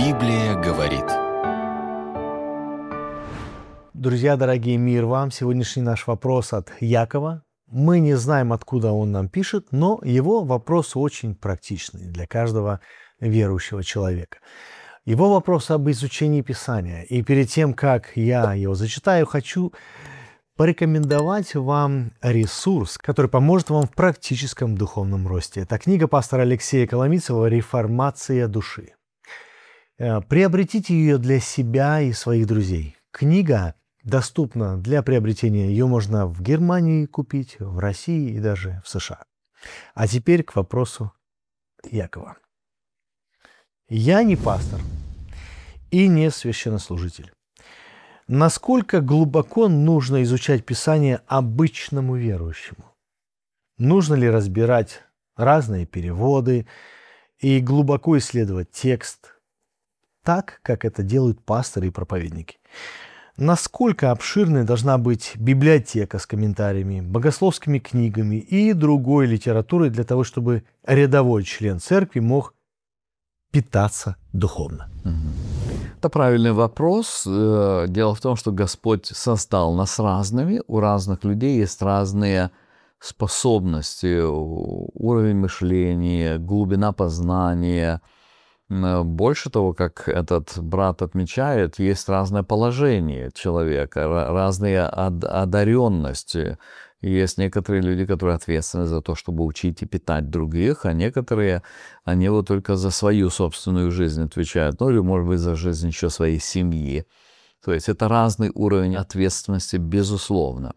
Библия говорит. Друзья дорогие, мир вам! Сегодняшний наш вопрос от Якова. Мы не знаем, откуда он нам пишет, но его вопрос очень практичный для каждого верующего человека. Его вопрос об изучении Писания. И перед тем, как я его зачитаю, хочу порекомендовать вам ресурс, который поможет вам в практическом духовном росте. Это книга пастора Алексея Коломийцева «Реформация души». Приобретите ее для себя и своих друзей. Книга доступна для приобретения. Ее можно в Германии купить, в России и даже в США. А теперь к вопросу Якова. Я не пастор и не священнослужитель. Насколько глубоко нужно изучать Писание обычному верующему? Нужно ли разбирать разные переводы и глубоко исследовать текст, так, как это делают пасторы и проповедники? Насколько обширной должна быть библиотека с комментариями, богословскими книгами и другой литературой для того, чтобы рядовой член церкви мог питаться духовно? Это правильный вопрос. Дело в том, что Господь создал нас разными, у разных людей есть разные способности, уровень мышления, глубина познания. Больше того, как этот брат отмечает, есть разное положение человека, разные одаренности. Есть некоторые люди, которые ответственны за то, чтобы учить и питать других, а некоторые, они вот только за свою собственную жизнь отвечают, ну или, может быть, за жизнь еще своей семьи. То есть это разный уровень ответственности, безусловно.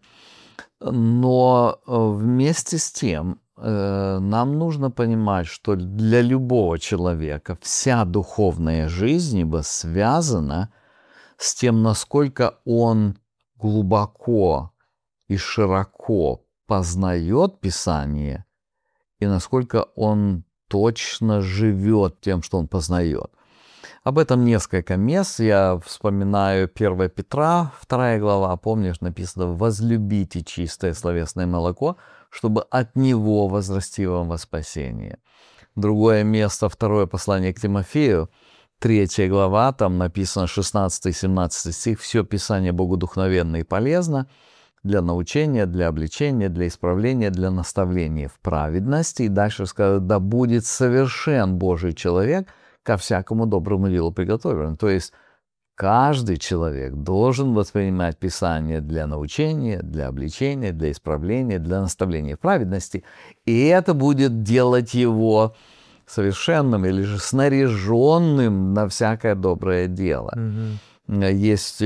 Но вместе с тем нам нужно понимать, что для любого человека вся духовная жизнь ибо связана с тем, насколько он глубоко и широко познает Писание, и насколько он точно живет тем, что он познает. Об этом несколько мест. Я вспоминаю 1 Петра, 2 глава, помнишь, написано «Возлюбите чистое словесное молоко, чтобы от него возрасти вам во спасение». Другое место, 2 послание к Тимофею, 3 глава, там написано 16-17 стих, «Все Писание богодухновенно и полезно для научения, для обличения, для исправления, для наставления в праведности». И дальше сказано, «Да будет совершен Божий человек, ко всякому доброму делу приготовлен». То есть каждый человек должен воспринимать Писание для научения, для обличения, для исправления, для наставления в праведности. И это будет делать его совершенным или же снаряженным на всякое доброе дело. Есть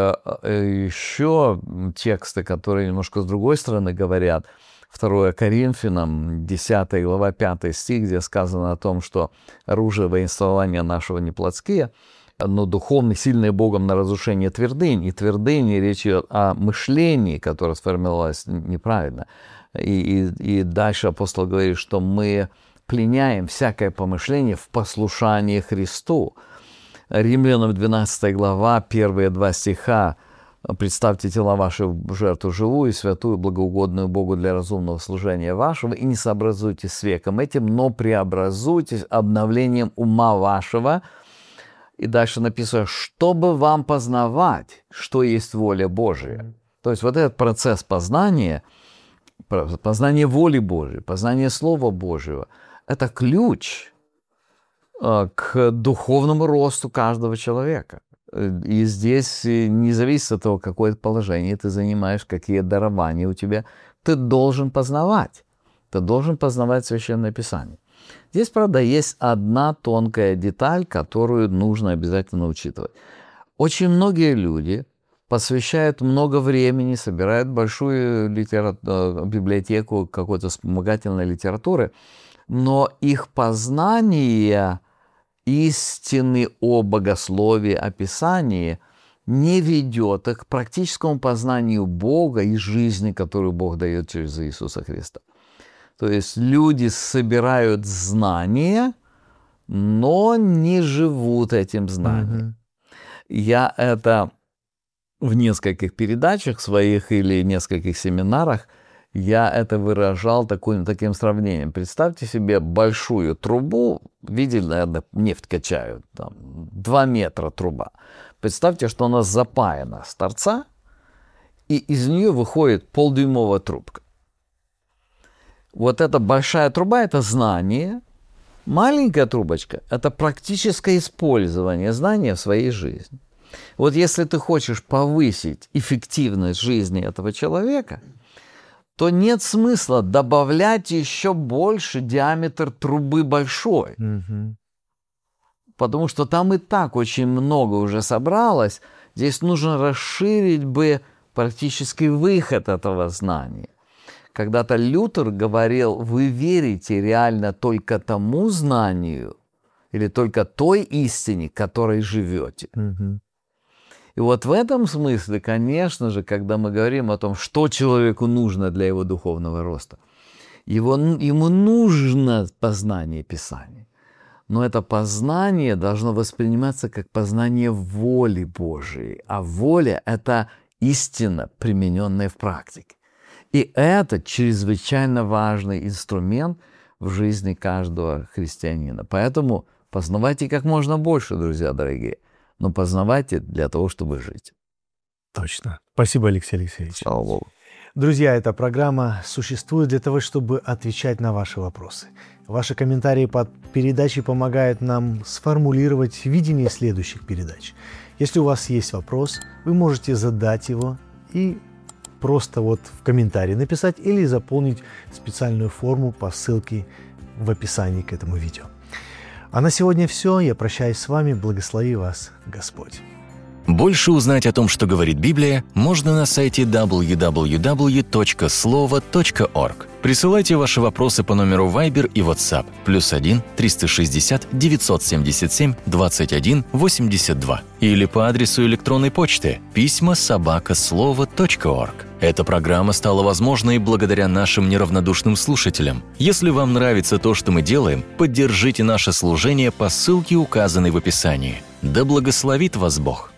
еще тексты, которые немножко с другой стороны говорят. 2 Коринфянам, 10 глава, 5 стих, где сказано о том, что оружие воинствования нашего не плотские, но духовные, сильные Богом на разрушение твердынь. И твердыни речь идет о мышлении, которое сформировалось неправильно. И дальше апостол говорит, что мы пленяем всякое помышление в послушании Христу. Римлянам 12 глава, первые 2 стиха. «Представьте тела ваши в жертву живую, святую, благоугодную Богу для разумного служения вашего, и не сообразуйтесь с веком этим, но преобразуйтесь обновлением ума вашего». И дальше написано, «чтобы вам познавать, что есть воля Божия». То есть вот этот процесс познания, познание воли Божией, познание Слова Божьего, это ключ к духовному росту каждого человека. И здесь не зависит от того, какое положение ты занимаешь, какие дарования у тебя. Ты должен познавать. Ты должен познавать Священное Писание. Здесь, правда, есть одна тонкая деталь, которую нужно обязательно учитывать. Очень многие люди посвящают много времени, собирают большую библиотеку какой-то вспомогательной литературы, но их познание истины о богословии, о Писании не ведет к практическому познанию Бога и жизни, которую Бог дает через Иисуса Христа. То есть люди собирают знания, но не живут этим знанием. Я это в нескольких передачах своих или нескольких семинарах я это выражал таким сравнением. Представьте себе большую трубу, видели, наверное, нефть качают, там, 2 метра труба. Представьте, что она запаяна с торца, и из нее выходит полдюймовая трубка. Вот эта большая труба – это знание, маленькая трубочка – это практическое использование знания в своей жизни. Вот если ты хочешь повысить эффективность жизни этого человека, то нет смысла добавлять еще больше диаметр трубы большой. Потому что там и так очень много уже собралось. Здесь нужно расширить бы практически выход этого знания. Когда-то Лютер говорил: вы верите реально только тому знанию или только той истине, которой живете. И вот в этом смысле, конечно же, когда мы говорим о том, что человеку нужно для его духовного роста, ему нужно познание Писания. Но это познание должно восприниматься как познание воли Божией. А воля – это истина, примененная в практике. И это чрезвычайно важный инструмент в жизни каждого христианина. Поэтому познавайте как можно больше, друзья дорогие. Но познавайте для того, чтобы жить. Точно. Спасибо, Алексей Алексеевич. Слава Богу. Друзья, эта программа существует для того, чтобы отвечать на ваши вопросы. Ваши комментарии под передачей помогают нам сформулировать видение следующих передач. Если у вас есть вопрос, вы можете задать его и просто вот в комментарии написать или заполнить специальную форму по ссылке в описании к этому видео. А на сегодня все. Я прощаюсь с вами. Благослови вас Господь. Больше узнать о том, что говорит Библия, можно на сайте www.slovo.org. Присылайте ваши вопросы по номеру Viber и WhatsApp +1 360 977 21 82 или по адресу электронной почты pisma@slovo.org. Эта программа стала возможной благодаря нашим неравнодушным слушателям. Если вам нравится то, что мы делаем, поддержите наше служение по ссылке, указанной в описании. Да благословит вас Бог!